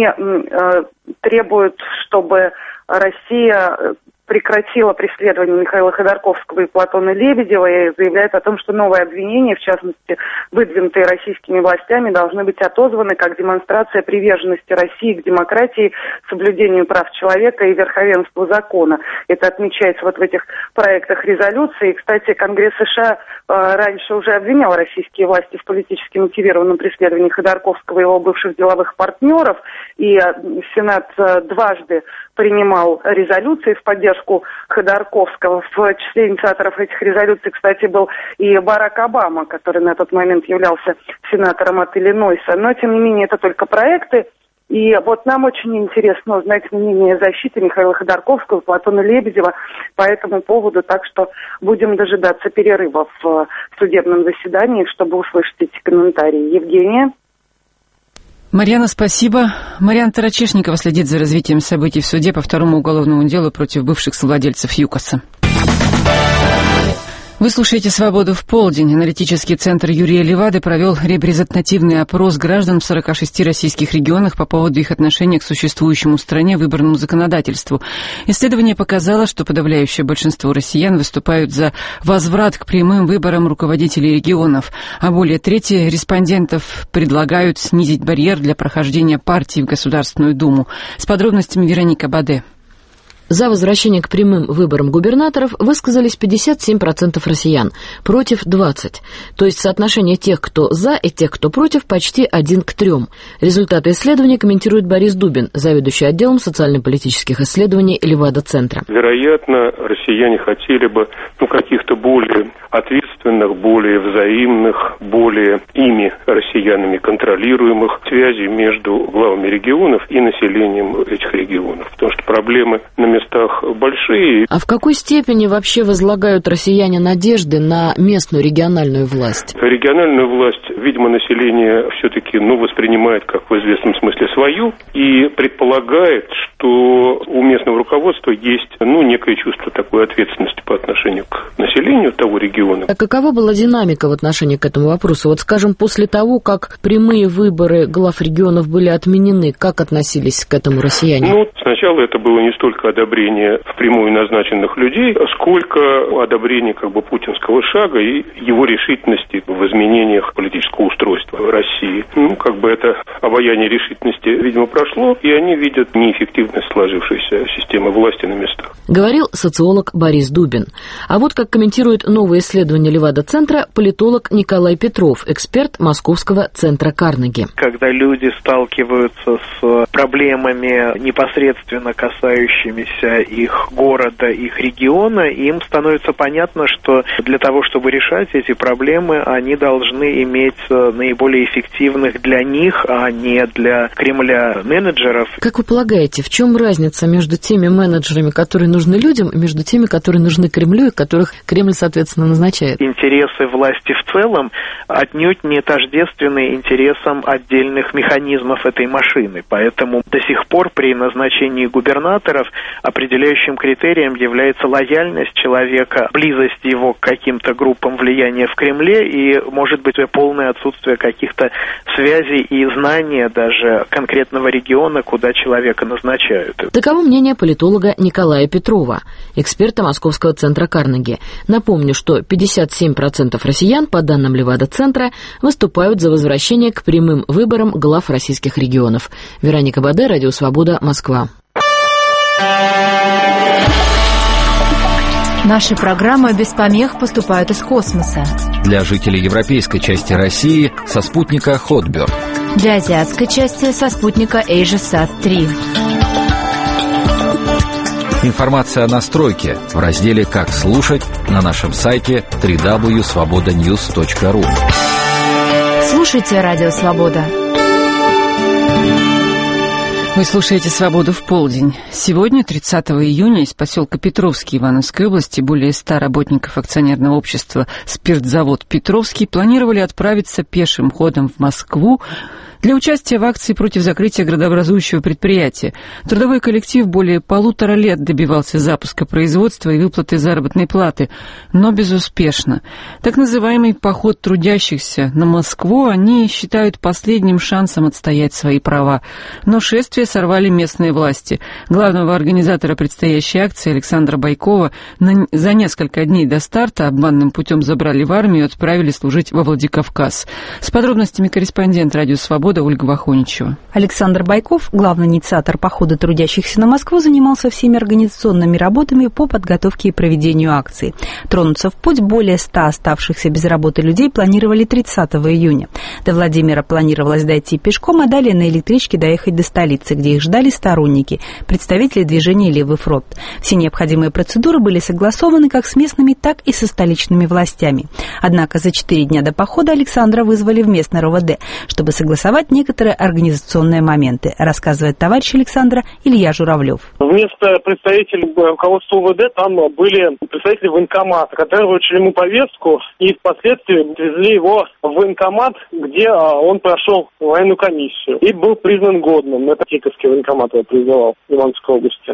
требуют, чтобы Россия прекратила преследование Михаила Ходорковского и Платона Лебедева и заявляет о том, что новые обвинения, в частности, выдвинутые российскими властями, должны быть отозваны как демонстрация приверженности России к демократии, соблюдению прав человека и верховенству закона. Это отмечается в этих проектах резолюции. И, кстати, Конгресс США раньше уже обвинял российские власти в политически мотивированном преследовании Ходорковского и его бывших деловых партнеров, и Сенат дважды принимал резолюции в поддержку Ходорковского. В числе инициаторов этих резолюций, кстати, был и Барак Обама, который на тот момент являлся сенатором от Иллинойса. Но, тем не менее, это только проекты. И вот нам очень интересно узнать мнение защиты Михаила Ходорковского, Платона Лебедева по этому поводу, так что будем дожидаться перерыва в судебном заседании, чтобы услышать эти комментарии. Евгения. Марьяна, спасибо. Марьяна Тарачешникова следит за развитием событий в суде по второму уголовному делу против бывших совладельцев ЮКОСа. Вы слушаете «Свободу в полдень». Аналитический центр Юрия Левады провел репрезентативный опрос граждан в 46 российских регионах по поводу их отношения к существующему в стране выборному законодательству. Исследование показало, что подавляющее большинство россиян выступают за возврат к прямым выборам руководителей регионов, а более трети респондентов предлагают снизить барьер для прохождения партии в Государственную Думу. С подробностями Вероника Баде. За возвращение к прямым выборам губернаторов высказались 57% россиян, против 20%. То есть соотношение тех, кто за, и тех, кто против, почти 1 к 3. Результаты исследования комментирует Борис Дубин, заведующий отделом социально-политических исследований Левада-центра. Вероятно, россияне хотели бы каких-то более ответственных, более взаимных, более ими, россиянами, контролируемых связей между главами регионов и населением этих регионов. Потому что проблемы на местах большие. А в какой степени вообще возлагают россияне надежды на местную региональную власть? Региональную власть, видимо, население все-таки воспринимает как в известном смысле свою и предполагает, что у местного руководства есть некое чувство такой ответственности по отношению к населению того региона. А какова была динамика в отношении к этому вопросу? Вот, скажем, после того, как прямые выборы глав регионов были отменены, как относились к этому россияне? Сначала это было не столько одобрение впрямую назначенных людей, сколько одобрение путинского шага и его решительности в изменениях политического устройства России. Это обаяние решительности, видимо, прошло, и они видят неэффективность сложившейся системы власти на местах. Говорил социолог Борис Дубин. А вот как комментирует новое исследование Левада-центра политолог Николай Петров, эксперт Московского центра Карнеги. Когда люди сталкиваются с проблемами, непосредственно касающимися их города, их региона, им становится понятно, что для того, чтобы решать эти проблемы, они должны иметь наиболее эффективных для них, а не для Кремля менеджеров. Как вы полагаете, в чем разница между теми менеджерами, которые нужны людям, и между теми, которые нужны Кремлю, и которых Кремль, соответственно, назначает? Интересы власти в целом отнюдь не тождественны интересам отдельных механизмов этой машины. Поэтому до сих пор при назначении губернаторов определяющим критерием является лояльность человека, близость его к каким-то группам влияния в Кремле и, может быть, полное отсутствие каких-то связей и знания даже конкретного региона, куда человека назначают. Таково мнение политолога Николая Петрова, эксперта Московского центра Карнеги. Напомню, что 57% россиян, по данным Левада-центра, выступают за возвращение к прямым выборам глав российских регионов. Вероника Баде, Радио Свобода, Москва. Наши программы без помех поступают из космоса. Для жителей европейской части России со спутника Hotbird. Для азиатской части со спутника AsiaSat-3. Информация о настройке в разделе «Как слушать» на нашем сайте www.svobodanews.ru. Слушайте Радио Свобода. Вы слушаете «Свободу в полдень». Сегодня, 30 июня, из поселка Петровский Ивановской области более 100 работников акционерного общества «Спиртзавод Петровский» планировали отправиться пешим ходом в Москву для участия в акции против закрытия градообразующего предприятия. Трудовой коллектив более 1,5 лет добивался запуска производства и выплаты заработной платы, но безуспешно. Так называемый поход трудящихся на Москву они считают последним шансом отстоять свои права. Но шествие сорвали местные власти. Главного организатора предстоящей акции Александра Байкова за несколько дней до старта обманным путем забрали в армию и отправили служить во Владикавказ. С подробностями корреспондент «Радио Свобода» Ольга Вахоничева. Александр Байков, главный инициатор похода трудящихся на Москву, занимался всеми организационными работами по подготовке и проведению акции. Тронуться в путь более 100 оставшихся без работы людей планировали 30 июня. До Владимира планировалось дойти пешком, а далее на электричке доехать до столицы, где их ждали сторонники, представители движения «Левый фронт». Все необходимые процедуры были согласованы как с местными, так и со столичными властями. Однако за 4 дня до похода Александра вызвали в местный РОВД, чтобы согласовать некоторые организационные моменты, рассказывает товарищ Александра Илья Журавлев. Вместо представителей руководства УВД там были представители военкомата, которые вручили ему повестку и впоследствии отвезли его в военкомат, где он прошел военную комиссию и был признан годным. Это Тиковский военкомат его призывал в Ивановской области.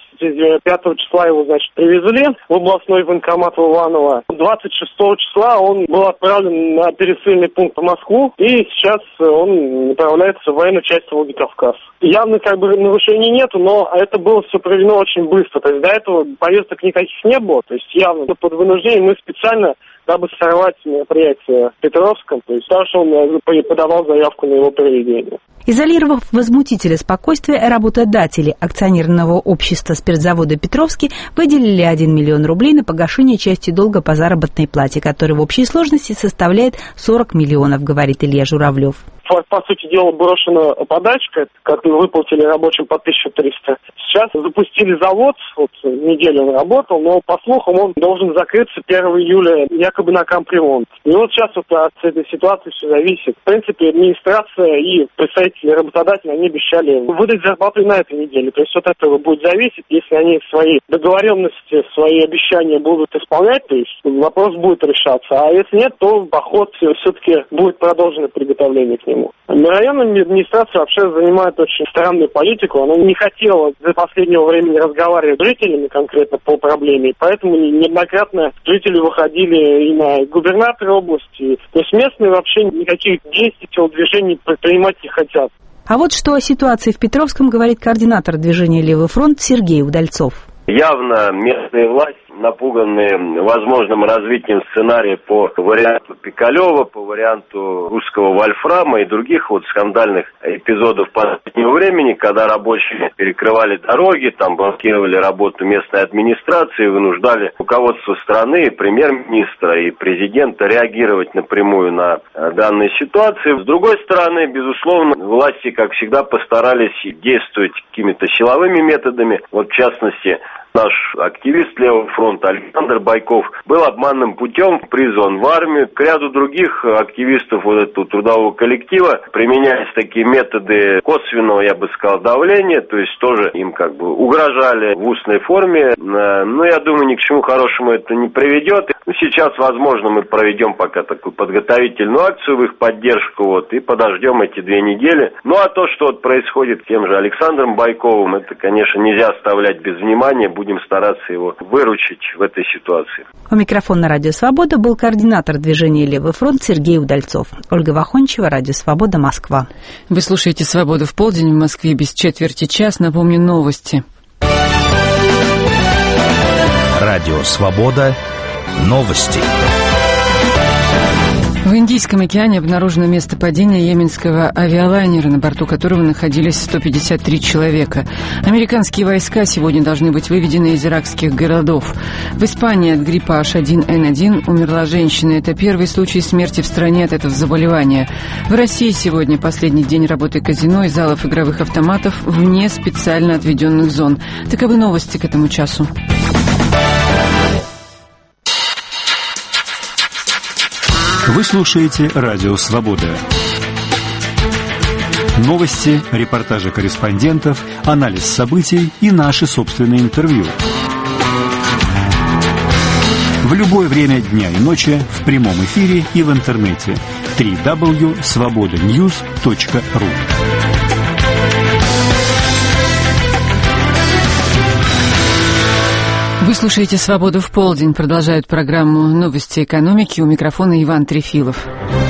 25 числа его, привезли в областной военкомат в Иваново. 26 числа он был отправлен на пересыльный пункт в Москву, и сейчас он направляется в военную часть Владикавказ. Явно нарушений нету, но это было все проведено очень быстро. То есть до этого повесток никаких не было. То есть явно под вынуждением мы специально, дабы сорвать мероприятие в Петровском, то есть потому что он подавал заявку на его проведение. Изолировав возмутителя спокойствия, работодатели акционерного общества спиртзавода «Петровский» выделили 1 миллион рублей на погашение части долга по заработной плате, который в общей сложности составляет 40 миллионов, говорит Илья Журавлев. По сути дела, брошена подачка, как выплатили рабочим по 1300. Сейчас запустили завод, неделю он работал, но по слухам он должен закрыться 1 июля якобы на капремонт. И сейчас от этой ситуации все зависит. В принципе, администрация и представители работодателя, они обещали выдать зарплату и на этой неделе. То есть от этого будет зависеть, если они свои договоренности, свои обещания будут исполнять, то есть вопрос будет решаться. А если нет, то поход все-таки будет продолжено приготовление к нему. Районная администрация вообще занимает очень странную политику. Она не хотела до последнего времени разговаривать с жителями конкретно по проблеме. Поэтому неоднократно жители выходили и на губернатора области. То есть местные вообще никаких действий, телодвижений предпринимать не хотят. А вот что о ситуации в Петровском говорит координатор движения «Левый фронт» Сергей Удальцов. Явно местные власти напуганные возможным развитием сценария по варианту Пикалева, по варианту русского вольфрама и других скандальных эпизодов последнего времени, когда рабочие перекрывали дороги, блокировали работу местной администрации, вынуждали руководство страны, и премьер-министра, и президента реагировать напрямую на данные ситуации. С другой стороны, безусловно, власти, как всегда, постарались действовать какими-то силовыми методами. В частности, наш активист Левого фронта Александр Байков был обманным путем призван в армию. К ряду других активистов этого трудового коллектива применялись такие методы косвенного, я бы сказал, давления, то есть тоже им угрожали в устной форме. Но я думаю, ни к чему хорошему это не приведет. Сейчас, возможно, мы проведем пока такую подготовительную акцию в их поддержку и подождем эти 2 недели. Ну а то, что происходит с тем же Александром Байковым, это, конечно, нельзя оставлять без внимания. Будем стараться его выручить в этой ситуации. У микрофона «Радио Свобода» был координатор движения «Левый фронт» Сергей Удальцов. Ольга Вахончева, «Радио Свобода», Москва. Вы слушаете «Свободу в полдень» в Москве без четверти час. Напомню новости. Радио Свобода. Новости. В Индийском океане обнаружено место падения йеменского авиалайнера, на борту которого находились 153 человека. Американские войска сегодня должны быть выведены из иракских городов. В Испании от гриппа H1N1 умерла женщина. Это первый случай смерти в стране от этого заболевания. В России сегодня последний день работы казино и залов игровых автоматов вне специально отведенных зон. Таковы новости к этому часу. Вы слушаете «Радио Свобода». Новости, репортажи корреспондентов, анализ событий и наши собственные интервью. В любое время дня и ночи в прямом эфире и в интернете. www.svobodanews.ru. Вы слушаете «Свободу в полдень». Продолжают программу «Новости экономики». У микрофона Иван Трефилов.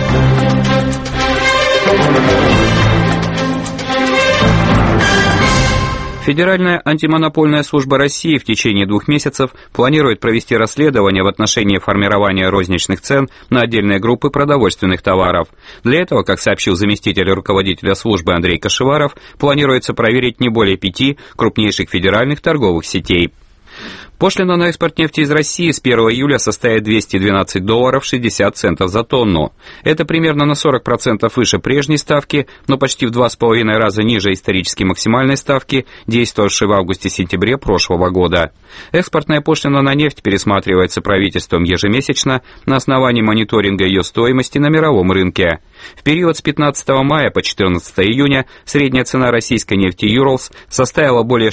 Федеральная антимонопольная служба России в течение 2 месяцев планирует провести расследование в отношении формирования розничных цен на отдельные группы продовольственных товаров. Для этого, как сообщил заместитель руководителя службы Андрей Кашеваров, планируется проверить не более 5 крупнейших федеральных торговых сетей. Пошлина на экспорт нефти из России с 1 июля составит $212 60 центов за тонну. Это примерно на 40% выше прежней ставки, но почти в 2,5 раза ниже исторически максимальной ставки, действовавшей в августе-сентябре прошлого года. Экспортная пошлина на нефть пересматривается правительством ежемесячно на основании мониторинга ее стоимости на мировом рынке. В период с 15 мая по 14 июня средняя цена российской нефти Urals составила более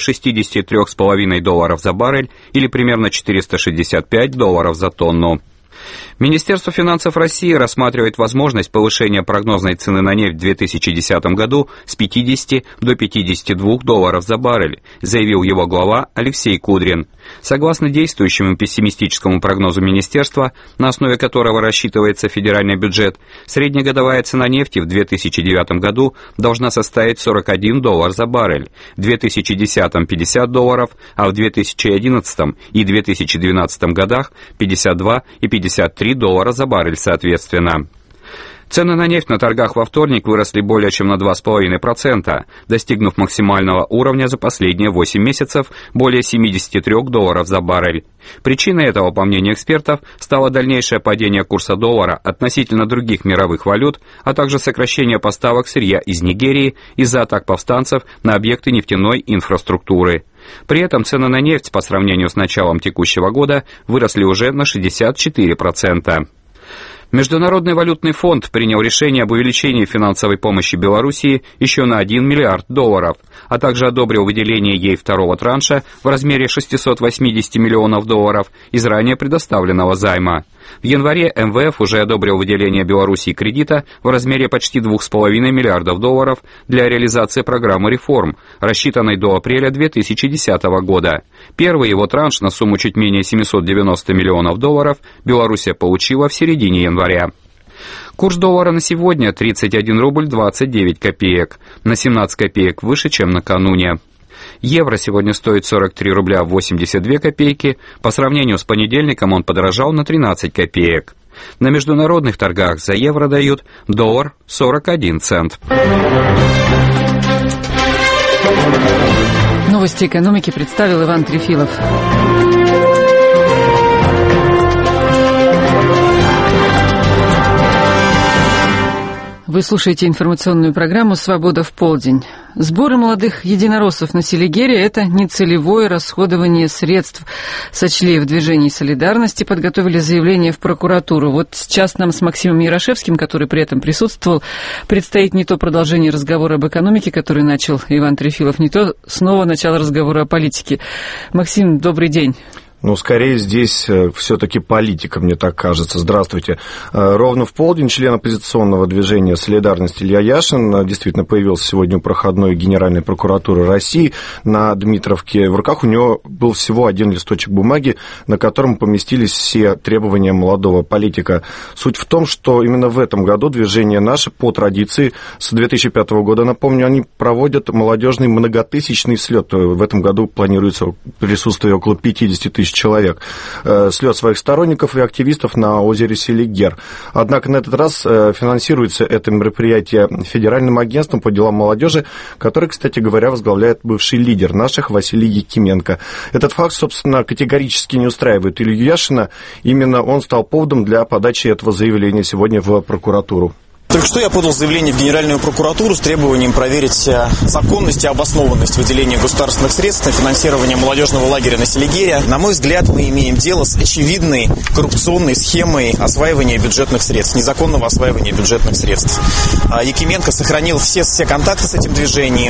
$63,5 за баррель или примерно $465 за тонну. Министерство финансов России рассматривает возможность повышения прогнозной цены на нефть в 2010 году с 50 до $52 за баррель, заявил его глава Алексей Кудрин. Согласно действующему пессимистическому прогнозу министерства, на основе которого рассчитывается федеральный бюджет, среднегодовая цена нефти в 2009 году должна составить $41 за баррель, в 2010 $50, а в 2011 и 2012 годах $52 и $53 за баррель соответственно. Цены на нефть на торгах во вторник выросли более чем на 2,5%, достигнув максимального уровня за последние 8 месяцев более $73 за баррель. Причиной этого, по мнению экспертов, стало дальнейшее падение курса доллара относительно других мировых валют, а также сокращение поставок сырья из Нигерии из-за атак повстанцев на объекты нефтяной инфраструктуры. При этом цены на нефть по сравнению с началом текущего года выросли уже на 64%. Международный валютный фонд принял решение об увеличении финансовой помощи Белоруссии еще на $1 миллиард, а также одобрил выделение ей второго транша в размере $680 миллионов из ранее предоставленного займа. В январе МВФ уже одобрил выделение Белоруссии кредита в размере почти $2,5 миллиардов для реализации программы реформ, рассчитанной до апреля 2010 года. Первый его транш на сумму чуть менее $790 миллионов Белоруссия получила в середине января. Курс доллара на сегодня 31 рубль 29 копеек, на 17 копеек выше, чем накануне. Евро сегодня стоит 43 рубля 82 копейки, по сравнению с понедельником он подорожал на 13 копеек. На международных торгах за евро дают доллар 41 цент. Новости экономики представил Иван Трефилов. Вы слушаете информационную программу «Свобода в полдень». Сборы молодых единороссов на Селигере – это нецелевое расходование средств. Сочли в движении солидарности, подготовили заявление в прокуратуру. Вот сейчас нам с Максимом Ярошевским, который при этом присутствовал, предстоит не то продолжение разговора об экономике, который начал Иван Трефилов, не то снова начало разговора о политике. Максим, добрый день. Ну, скорее здесь все-таки политика, мне так кажется. Здравствуйте. Ровно в полдень член оппозиционного движения «Солидарность» Илья Яшин действительно появился сегодня у проходной Генеральной прокуратуры России на Дмитровке. В руках у него был всего один листочек бумаги, на котором поместились все требования молодого политика. Суть в том, что именно в этом году движение наше, по традиции, с 2005 года, напомню, они проводят молодежный многотысячный слет. В этом году планируется присутствие около 50 тысяч человек. Слет своих сторонников и активистов на озере Селигер. Однако на этот раз финансируется это мероприятие Федеральным агентством по делам молодежи, который, кстати говоря, возглавляет бывший лидер наших Василий Якименко. Этот факт, собственно, категорически не устраивает Илью Яшина. Именно он стал поводом для подачи этого заявления сегодня в прокуратуру. Только что я подал заявление в Генеральную прокуратуру с требованием проверить законность и обоснованность выделения государственных средств на финансирование молодежного лагеря на Селигере. На мой взгляд, мы имеем дело с очевидной коррупционной схемой осваивания бюджетных средств, незаконного осваивания бюджетных средств. Якименко сохранил все контакты с этим движением.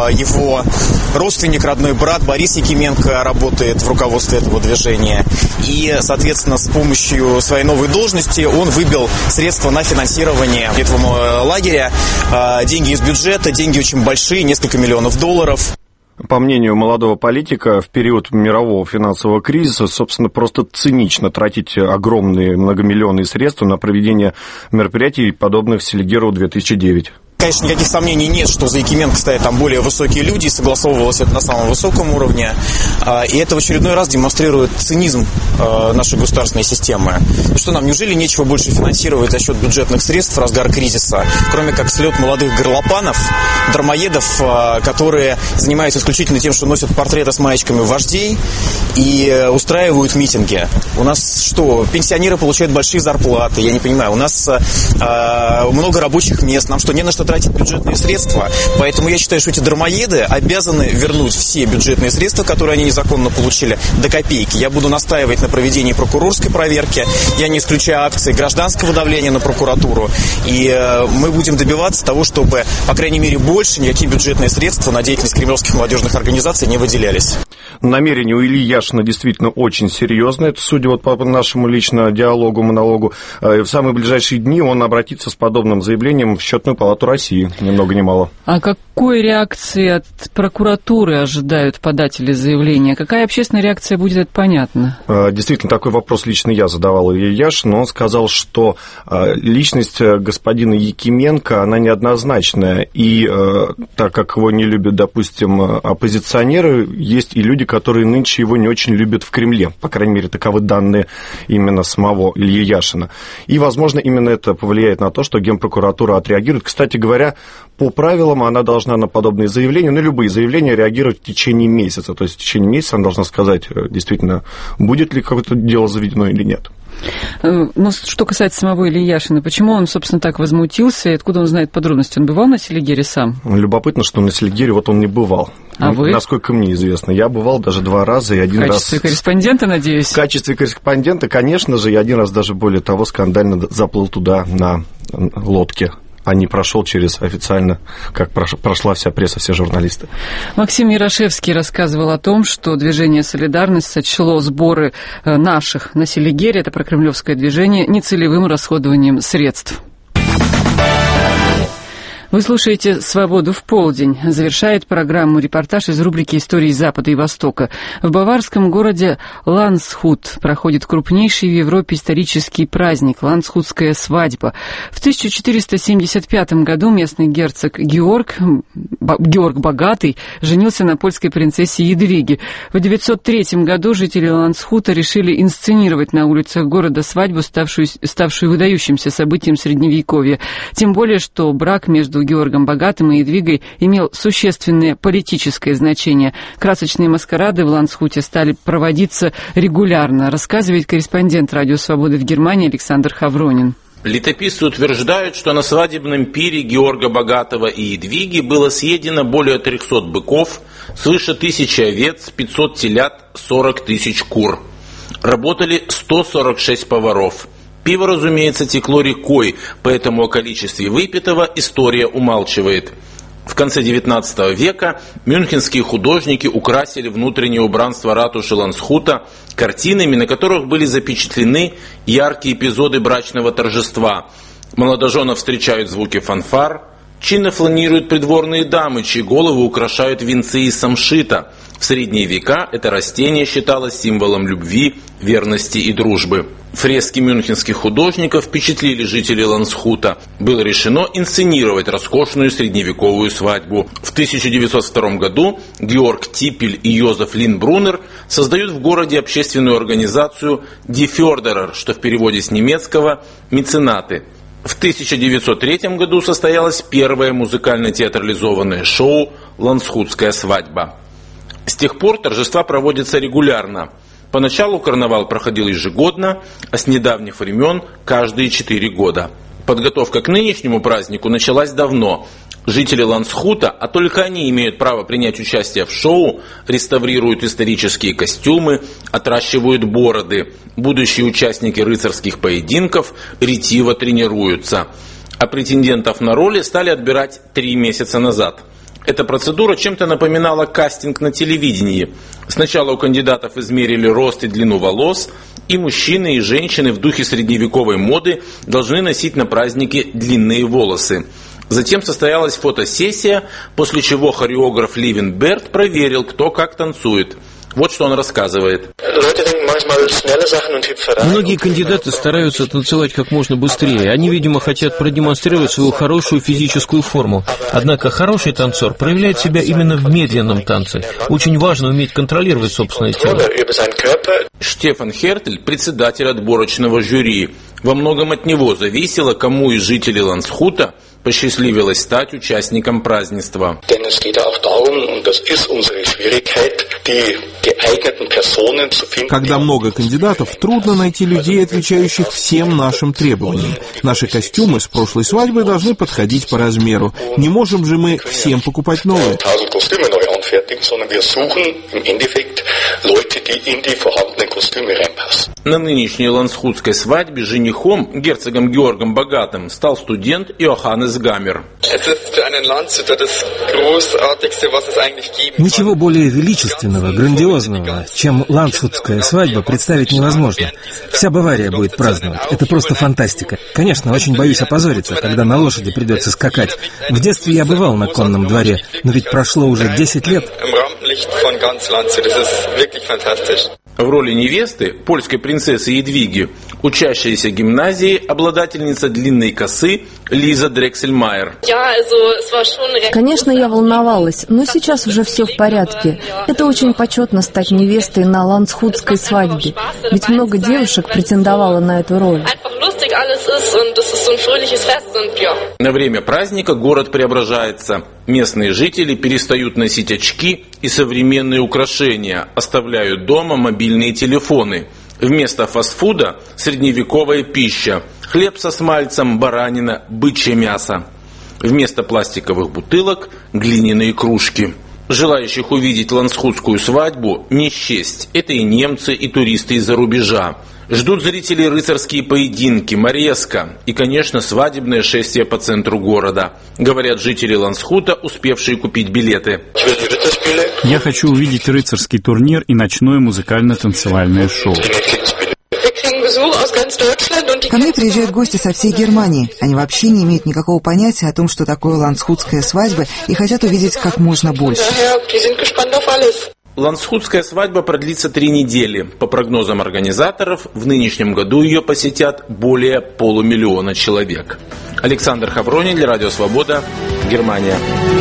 Его родственник, родной брат Борис Якименко работает в руководстве этого движения. И, соответственно, с помощью своей новой должности он выбил средства на финансирование этого лагеря, деньги из бюджета, деньги очень большие, несколько миллионов долларов. По мнению молодого политика, в период мирового финансового кризиса, собственно, просто цинично тратить огромные многомиллионные средства на проведение мероприятий, подобных Селигеру 2009. Конечно, никаких сомнений нет, что за Якименко стоят там более высокие люди, и согласовывалось это на самом высоком уровне. И это в очередной раз демонстрирует цинизм нашей государственной системы. Что нам, неужели нечего больше финансировать за счет бюджетных средств в разгар кризиса, кроме как слет молодых горлопанов, дармоедов, которые занимаются исключительно тем, что носят портреты с маечками вождей и устраивают митинги? У нас что, пенсионеры получают большие зарплаты? Я не понимаю. У нас много рабочих мест. Нам что, не на что тратить бюджетные средства? Поэтому я считаю, что эти дармоеды обязаны вернуть все бюджетные средства, которые они незаконно получили, до копейки. Я буду настаивать на проведении прокурорской проверки. Я не исключаю акции гражданского давления на прокуратуру. И мы будем добиваться того, чтобы, по крайней мере, больше никакие бюджетные средства на деятельность кремлевских молодежных организаций не выделялись. Намерение у Ильи Яшина действительно очень серьезное. Это, судя вот по нашему лично диалогу, монологу, в самые ближайшие дни он обратится с подобным заявлением в Счетную палату России, ни много ни мало. А какой реакции от прокуратуры ожидают податели заявления? Какая общественная реакция будет, это понятно? Действительно, такой вопрос лично я задавал Илье Яшину. Он сказал, что личность господина Якименко, она неоднозначная. И так как его не любят, допустим, оппозиционеры, есть и люди, которые нынче его не очень любят в Кремле. По крайней мере, таковы данные именно самого Ильи Яшина. И, возможно, именно это повлияет на то, что Генпрокуратура отреагирует. Кстати говоря, по правилам она должна на подобные заявления, на любые заявления реагировать в течение месяца. То есть в течение месяца она должна сказать, действительно, будет ли какое-то дело заведено или нет. Ну, что касается самого Ильи Яшина, почему он, собственно, так возмутился, и откуда он знает подробности? Он бывал на Селигере сам? Любопытно, что на Селигере вот он не бывал. А вы? Насколько мне известно. Я бывал даже 2 раза и один раз... В качестве корреспондента, надеюсь? В качестве корреспондента, конечно же, я один раз даже более того скандально заплыл туда на лодке, а не прошел через официально, как прошла вся пресса, все журналисты. Максим Ярошевский рассказывал о том, что движение «Солидарность» сочло сборы наших на Селигере, это прокремлевское движение, нецелевым расходованием средств. Вы слушаете «Свободу в полдень». Завершает программу репортаж из рубрики «Истории Запада и Востока». В баварском городе Ландсхут проходит крупнейший в Европе исторический праздник – Ландсхутская свадьба. В 1475 году местный герцог Георг Богатый женился на польской принцессе Едвиге. В 903 году жители Ландсхута решили инсценировать на улицах города свадьбу, ставшую выдающимся событием Средневековья. Тем более, что брак между Георгом Богатым и Едвигой имел существенное политическое значение. Красочные маскарады в Ландсхуте стали проводиться регулярно, рассказывает корреспондент «Радио Свободы» в Германии Александр Хавронин. Летописцы утверждают, что на свадебном пире Георга Богатого и Едвиги было съедено более 300 быков, свыше 1000 овец, 500 телят, 40 тысяч кур. Работали 146 поваров. Пиво, разумеется, текло рекой, поэтому о количестве выпитого история умалчивает. В конце XIX века мюнхенские художники украсили внутреннее убранство ратуши Ландсхута картинами, на которых были запечатлены яркие эпизоды брачного торжества. Молодоженов встречают звуки фанфар, чинно фланируют придворные дамы, чьи головы украшают венцы из самшита. В средние века это растение считалось символом любви, верности и дружбы. Фрески мюнхенских художников впечатлили жителей Ландсхута. Было решено инсценировать роскошную средневековую свадьбу. В 1902 году Георг Типпель и Йозеф Линбруннер создают в городе общественную организацию «Die Förderer», что в переводе с немецкого «меценаты». В 1903 году состоялось первое музыкально-театрализованное шоу «Ландсхутская свадьба». С тех пор торжества проводятся регулярно. Поначалу карнавал проходил ежегодно, а с недавних времен каждые 4 года. Подготовка к нынешнему празднику началась давно. Жители Ландсхута, а только они имеют право принять участие в шоу, реставрируют исторические костюмы, отращивают бороды. Будущие участники рыцарских поединков ретиво тренируются. А претендентов на роли стали отбирать 3 месяца назад. Эта процедура чем-то напоминала кастинг на телевидении. Сначала у кандидатов измерили рост и длину волос, и мужчины и женщины в духе средневековой моды должны носить на празднике длинные волосы. Затем состоялась фотосессия, после чего хореограф Ливен Берт проверил, кто как танцует. Вот что он рассказывает. Многие кандидаты стараются танцевать как можно быстрее. Они, видимо, хотят продемонстрировать свою хорошую физическую форму. Однако хороший танцор проявляет себя именно в медленном танце. Очень важно уметь контролировать собственное тело. Штефан Хертель, председатель отборочного жюри. Во многом от него зависело, кому из жителей Ландсхута посчастливилось стать участником празднества. Когда много кандидатов, трудно найти людей, отвечающих всем нашим требованиям. Наши костюмы с прошлой свадьбы должны подходить по размеру. Не можем же мы всем покупать новые. На нынешней ландсхутской свадьбе женихом, герцогом Георгом Богатым, стал студент Иоханнес Гаммер. Ничего более величественного, грандиозного, чем ландсхутская свадьба, представить невозможно. Вся Бавария будет праздновать. Это просто фантастика. Конечно, очень боюсь опозориться, когда на лошади придется скакать. В детстве я бывал на конном дворе, но ведь прошло уже 10 лет. В роли невесты, польской принцессы Едвиги, учащаяся гимназии, обладательница длинной косы Лиза Дрексельмайер. Конечно, я волновалась, но сейчас уже все в порядке. Это очень почетно стать невестой на ландсхутской свадьбе. Ведь много девушек претендовало на эту роль. На время праздника город преображается. Местные жители перестают носить очки и современные украшения, оставляют дома мобильные телефоны. Вместо фастфуда средневековая пища, хлеб со смальцем, баранина, бычье мясо. Вместо пластиковых бутылок глиняные кружки. Желающих увидеть ландсхутскую свадьбу не счесть. Это и немцы, и туристы из-за рубежа. Ждут зрителей рыцарские поединки, морезка и, конечно, свадебное шествие по центру города. Говорят жители Ландсхута, успевшие купить билеты. Я хочу увидеть рыцарский турнир и ночное музыкально-танцевальное шоу. Ко мне приезжают гости со всей Германии. Они вообще не имеют никакого понятия о том, что такое ландсхутская свадьба, и хотят увидеть как можно больше. Ландсхутская свадьба продлится 3 недели. По прогнозам организаторов, в нынешнем году ее посетят более 500 000 человек. Александр Хаврони для Радио Свобода, Германия.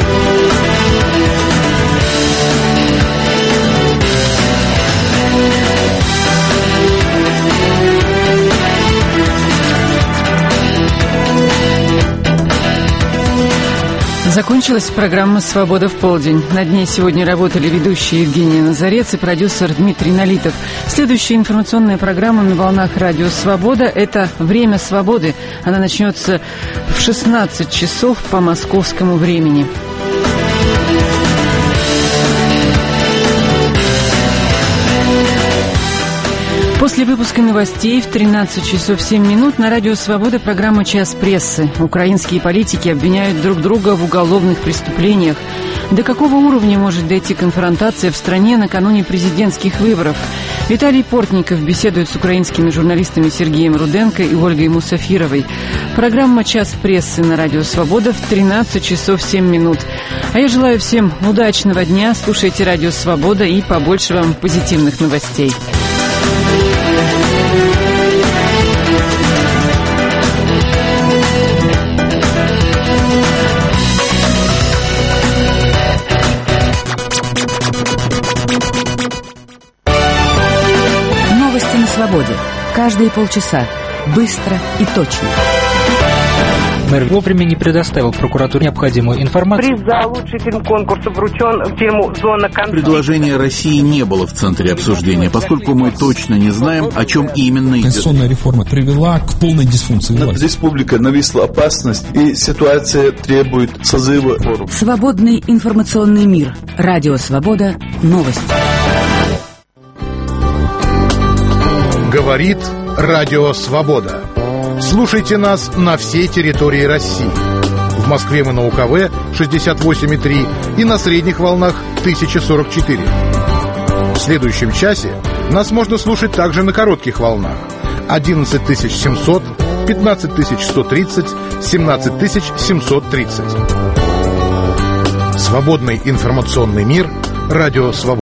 Закончилась программа «Свобода в полдень». Над ней сегодня работали ведущие Евгения Назарец и продюсер Дмитрий Налитов. Следующая информационная программа на волнах Радио Свобода – это «Время свободы». Она начнется в 16 часов по московскому времени. После выпуска новостей в 13 часов 7 минут на Радио Свобода программа «Час прессы». Украинские политики обвиняют друг друга в уголовных преступлениях. До какого уровня может дойти конфронтация в стране накануне президентских выборов? Виталий Портников беседует с украинскими журналистами Сергеем Руденко и Ольгой Мусафировой. Программа «Час прессы» на Радио Свобода в 13 часов 7 минут. А я желаю всем удачного дня. Слушайте Радио Свобода и побольше вам позитивных новостей. Новости на свободе. Каждые полчаса. Быстро и точно. Мэр вовремя не предоставил прокуратуре необходимую информацию. Приз за лучший фильм конкурса вручен фильму «Зона конфликта». Предложение России не было в центре обсуждения, поскольку мы точно не знаем, о чем именно идет. Конституционная реформа привела к полной дисфункции власти. Над республикой нависла опасность, и ситуация требует созыва форума. Свободный информационный мир. Радио Свобода. Новости. Говорит Радио Свобода. Слушайте нас на всей территории России. В Москве мы на УКВ 68,3 и на средних волнах 1044. В следующем часе нас можно слушать также на коротких волнах 11700, 15130, 17730. Свободный информационный мир. Радио Свобода.